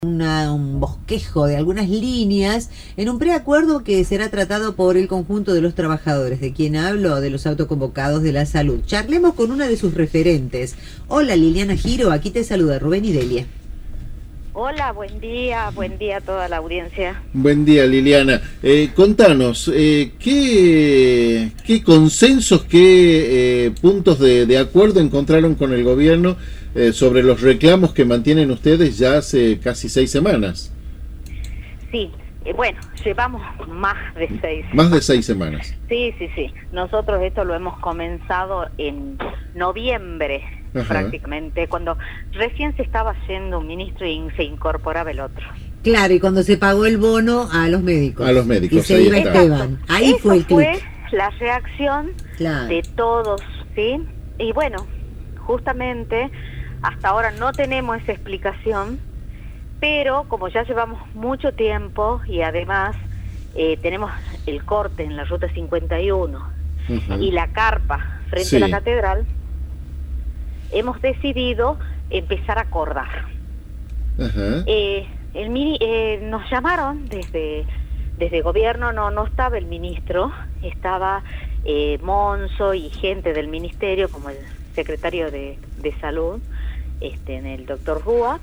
un bosquejo de algunas líneas en un preacuerdo que será tratado por el conjunto de los trabajadores. ¿De quién hablo? De los autoconvocados de la salud. Charlemos con una de sus referentes. Hola, Liliana Giro, aquí te saluda Rubén y Delia. Hola, buen día a toda la audiencia. Buen día, Liliana. Contanos, ¿qué consensos, qué puntos de acuerdo encontraron con el gobierno sobre los reclamos que mantienen ustedes ya hace casi 6 semanas? Sí, bueno, llevamos más de 6. Más de 6 semanas. Sí. Nosotros esto lo hemos comenzado en noviembre, Ajá. prácticamente, cuando recién se estaba yendo un ministro y se incorporaba el otro. Claro, y cuando se pagó el bono a los médicos. A los médicos, y se ahí iba está. Esteban. Ahí Eso fue el fue clic. la reacción Claro. de todos, ¿sí? Y bueno, justamente hasta ahora no tenemos esa explicación, pero como ya llevamos mucho tiempo y además tenemos el corte en la ruta 51 Ujú. y la carpa frente Sí. a la catedral, hemos decidido empezar a acordar. Ajá. Nos llamaron desde gobierno, no estaba el ministro, estaba Monzo y gente del ministerio, como el secretario de salud, en el doctor Rúa,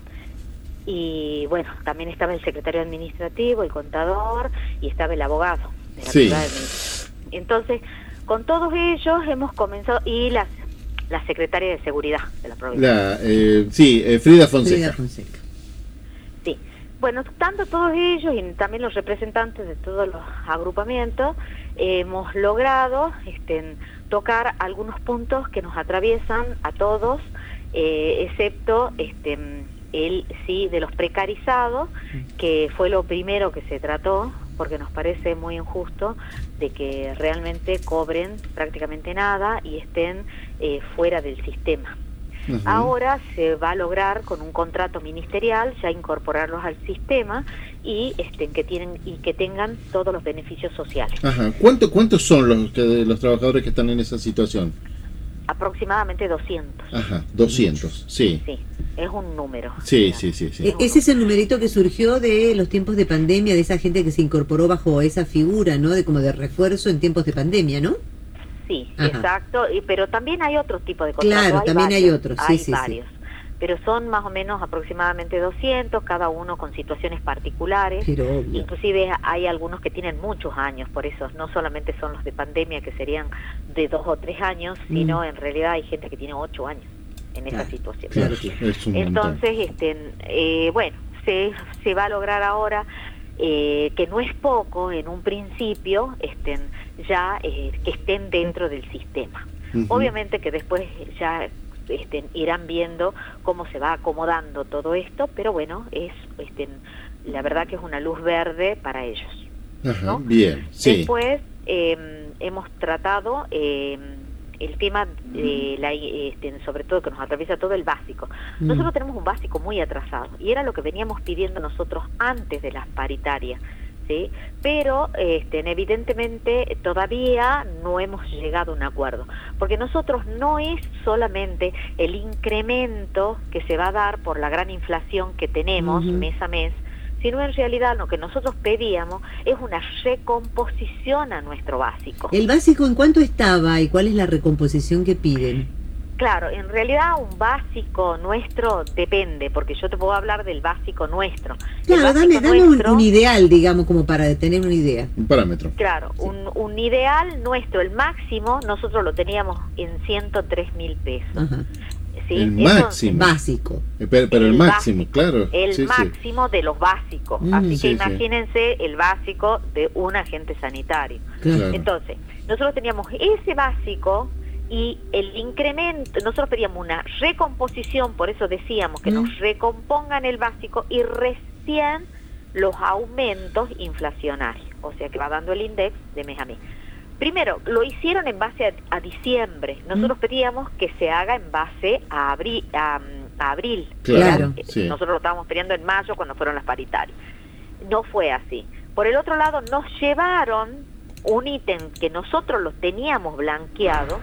y bueno, también estaba el secretario administrativo, el contador, y estaba el abogado de la Sí. ciudad de Mendoza. Entonces, con todos ellos hemos comenzado, y la secretaria de seguridad de la provincia. Frida Fonseca. Frida Fonseca. Sí. Bueno, tanto todos ellos y también los representantes de todos los agrupamientos, hemos logrado tocar algunos puntos que nos atraviesan a todos, excepto el sí de los precarizados, que fue lo primero que se trató, porque nos parece muy injusto de que realmente cobren prácticamente nada y estén fuera del sistema. Ujú. Ahora se va a lograr con un contrato ministerial ya incorporarlos al sistema y que tengan todos los beneficios sociales. Ajá. ¿Cuántos son los trabajadores que están en esa situación? Aproximadamente 200. Ajá, 200, sí. Sí, es un número. Sí. Ese es el numerito que surgió de los tiempos de pandemia, de esa gente que se incorporó bajo esa figura, ¿no? De como de refuerzo en tiempos de pandemia, ¿no? Sí, Ajá. Exacto, pero también hay otros tipos de contratos. Claro, también hay otros, sí, hay sí. varios. Pero son más o menos aproximadamente 200, cada uno con situaciones particulares. Pero obvio. Inclusive hay algunos que tienen muchos años, por eso no solamente son los de pandemia que serían de 2 o 3 años, sino en realidad hay gente que tiene 8 años en esa situación. Claro. Es un montón. Entonces, bueno, se va a lograr ahora que no es poco en un principio, que estén dentro del sistema. Ujú. Obviamente que después ya irán viendo cómo se va acomodando todo esto, pero bueno, la verdad que es una luz verde para ellos. Ajá, ¿no? bien, sí. Después hemos tratado el tema de sobre todo que nos atraviesa todo el básico. Nosotros tenemos un básico muy atrasado y era lo que veníamos pidiendo nosotros antes de las paritarias, ¿sí? Pero evidentemente todavía no hemos llegado a un acuerdo, porque nosotros no es solamente el incremento que se va a dar por la gran inflación que tenemos mes a mes, sino en realidad lo que nosotros pedíamos es una recomposición a nuestro básico. ¿El básico en cuánto estaba y cuál es la recomposición que piden? Claro, en realidad un básico nuestro depende, porque yo te puedo hablar del básico nuestro. Claro, dame un ideal, digamos, como para tener una idea. Un parámetro. Claro, sí. Un ideal nuestro, el máximo, nosotros lo teníamos en 103.000 pesos. Ajá. ¿Sí? El máximo. Básico. Pero el máximo, básico, claro. El máximo de los básicos. Así que imagínense el básico de un agente sanitario. Claro. Entonces, nosotros teníamos ese básico y el incremento, nosotros pedíamos una recomposición, por eso decíamos que nos recompongan el básico y recién los aumentos inflacionarios, o sea que va dando el index de mes a mes. Primero, lo hicieron en base a diciembre, nosotros pedíamos que se haga en base a abril. Claro. Sí. Nosotros lo estábamos pidiendo en mayo cuando fueron las paritarias. No fue así. Por el otro lado, nos llevaron un ítem que nosotros lo teníamos blanqueado,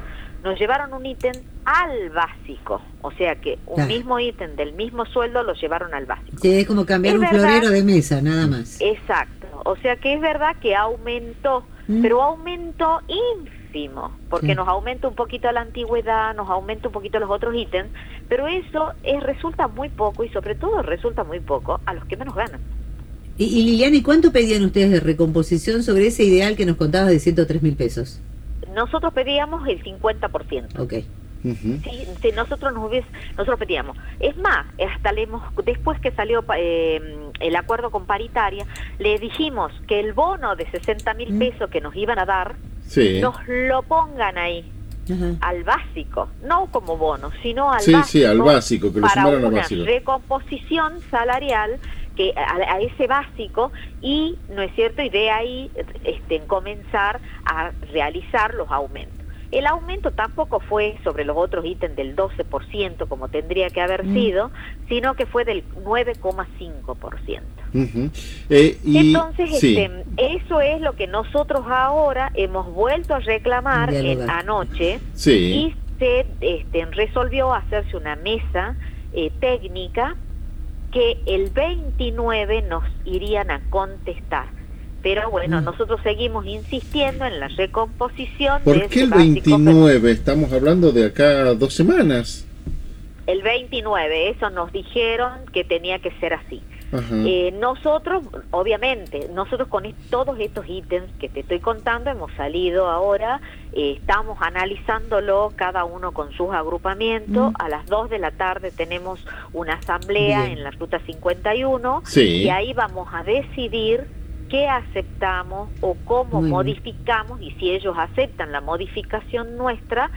nos llevaron un ítem al básico, o sea que un mismo ítem del mismo sueldo lo llevaron al básico. Sí, es como cambiar un florero de mesa, nada más. Exacto, o sea que es verdad que aumentó, pero aumentó ínfimo, porque nos aumenta un poquito la antigüedad, nos aumenta un poquito los otros ítems, pero eso resulta muy poco, y sobre todo resulta muy poco a los que menos ganan. Y Liliana, ¿y cuánto pedían ustedes de recomposición sobre ese ideal que nos contabas de 103.000 pesos? Nosotros pedíamos el 50%. Ok. Sí, nosotros pedíamos. Es más, hasta después que salió el acuerdo con paritaria, le dijimos que el bono de 60.000 pesos que nos iban a dar, nos lo pongan ahí, al básico, no como bono, sino al básico. Sí, al básico, que lo sumaron al básico. Para una recomposición salarial que a ese básico, y no es cierto, y de ahí comenzar a realizar los aumentos. El aumento tampoco fue sobre los otros ítems del 12% como tendría que haber sido, sino que fue del 9,5%. Entonces, eso es lo que nosotros ahora hemos vuelto a reclamar anoche, y se resolvió hacerse una mesa técnica que el 29 nos irían a contestar. Pero bueno, nosotros seguimos insistiendo en la recomposición. ¿Por qué el 29? Estamos hablando de acá 2 semanas. El 29, eso nos dijeron que tenía que ser así. Nosotros, obviamente, con todos estos ítems que te estoy contando, hemos salido ahora, estamos analizándolo cada uno con sus agrupamientos. A las 2 de la tarde tenemos una asamblea en la Ruta 51, y ahí vamos a decidir qué aceptamos o cómo modificamos, y si ellos aceptan la modificación nuestra,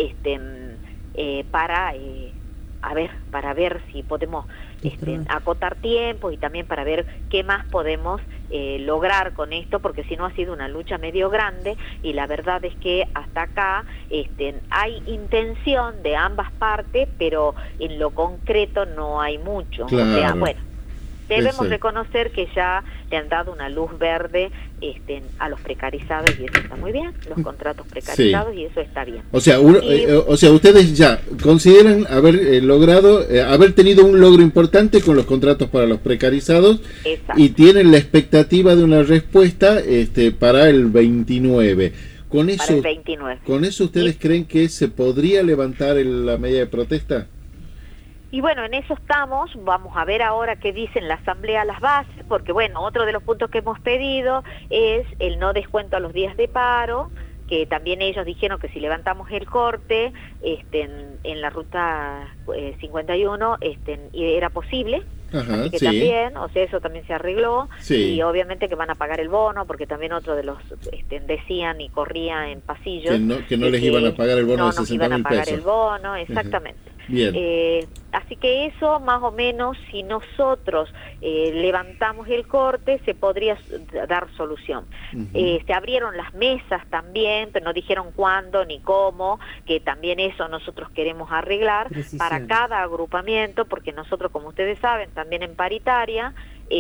para ver si podemos acotar tiempos, y también para ver qué más podemos lograr con esto, porque si no ha sido una lucha medio grande, y la verdad es que hasta acá hay intención de ambas partes, pero en lo concreto no hay mucho. Claro. O sea, bueno, debemos reconocer que ya le han dado una luz verde a los precarizados, y eso está muy bien, los contratos precarizados, y eso está bien. O sea, ustedes ya consideran haber haber tenido un logro importante con los contratos para los precarizados. Exacto. Y tienen la expectativa de una respuesta para el 29. Con eso, ¿ustedes creen que se podría levantar la medida de protesta? Y bueno, en eso estamos. Vamos a ver ahora qué dicen la asamblea, las bases, porque bueno, otro de los puntos que hemos pedido es el no descuento a los días de paro, que también ellos dijeron que si levantamos el corte en la Ruta 51 era posible. Así que también, o sea, eso también se arregló, y obviamente que van a pagar el bono, porque también otro de los decían y corría en pasillos que no les iban a pagar el bono de 60.000 pesos. No nos iban a pagar el bono, exactamente. Bien. Así que eso, más o menos, si nosotros levantamos el corte, se podría dar solución. Se abrieron las mesas también, pero no dijeron cuándo ni cómo, que también eso nosotros queremos arreglar para cada agrupamiento, porque nosotros, como ustedes saben, también en paritaria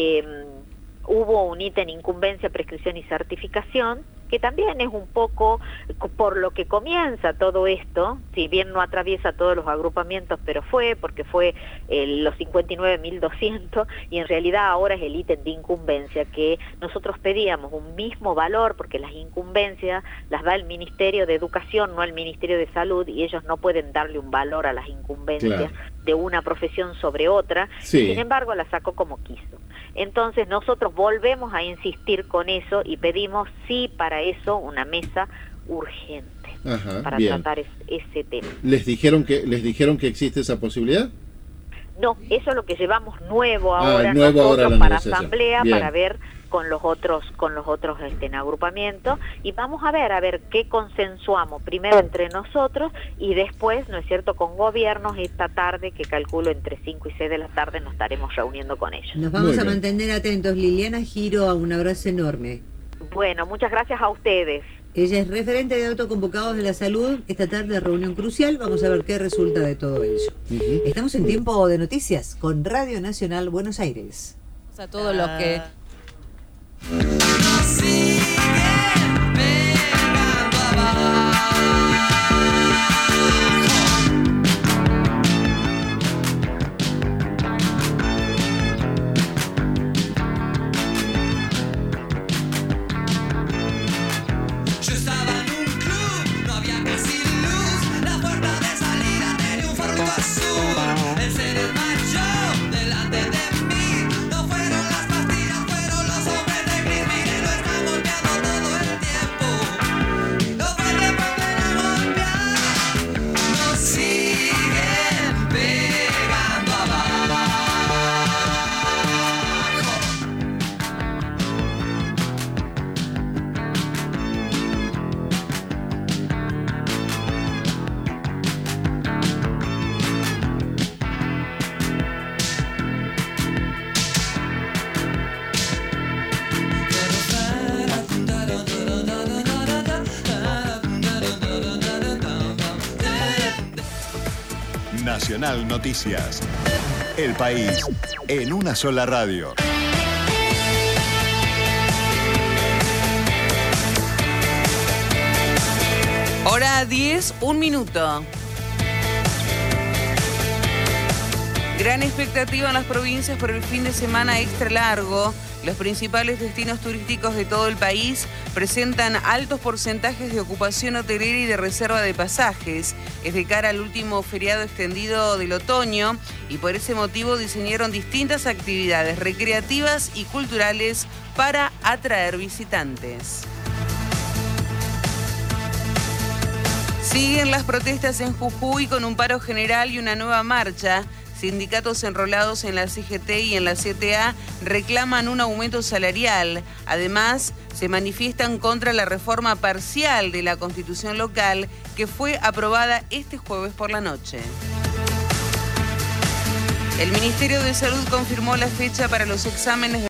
hubo un ítem incumbencia, prescripción y certificación, que también es un poco por lo que comienza todo esto, si bien no atraviesa todos los agrupamientos, pero porque fue los 59.200, y en realidad ahora es el ítem de incumbencia, que nosotros pedíamos un mismo valor, porque las incumbencias las da el Ministerio de Educación, no el Ministerio de Salud, y ellos no pueden darle un valor a las incumbencias de una profesión sobre otra, sin embargo la sacó como quiso. Entonces nosotros volvemos a insistir con eso, y pedimos para eso una mesa urgente para tratar ese tema. ¿Les dijeron que existe esa posibilidad? No, eso es lo que llevamos nuevo ahora nosotros para asamblea, para ver con los otros agrupamientos, y vamos a ver qué consensuamos primero entre nosotros, y después, ¿no es cierto?, con gobiernos esta tarde, que calculo entre 5 y 6 de la tarde nos estaremos reuniendo con ellos. Nos vamos a mantener atentos. Liliana Giro, un abrazo enorme. Bueno, muchas gracias a ustedes. Ella es referente de autoconvocados de la salud. Esta tarde reunión crucial, vamos a ver qué resulta de todo ello. Estamos en tiempo de noticias con Radio Nacional Buenos Aires. A todos los que siguen pegando abajo. Nacional Noticias. El país en una sola radio. Hora 10, 1 minuto. Gran expectativa en las provincias por el fin de semana extra largo. Los principales destinos turísticos de todo el país presentan altos porcentajes de ocupación hotelera y de reserva de pasajes. Es de cara al último feriado extendido del otoño y por ese motivo diseñaron distintas actividades recreativas y culturales para atraer visitantes. Siguen las protestas en Jujuy con un paro general y una nueva marcha. Sindicatos enrolados en la CGT y en la CTA reclaman un aumento salarial. Además, se manifiestan contra la reforma parcial de la Constitución local que fue aprobada este jueves por la noche. El Ministerio de Salud confirmó la fecha para los exámenes de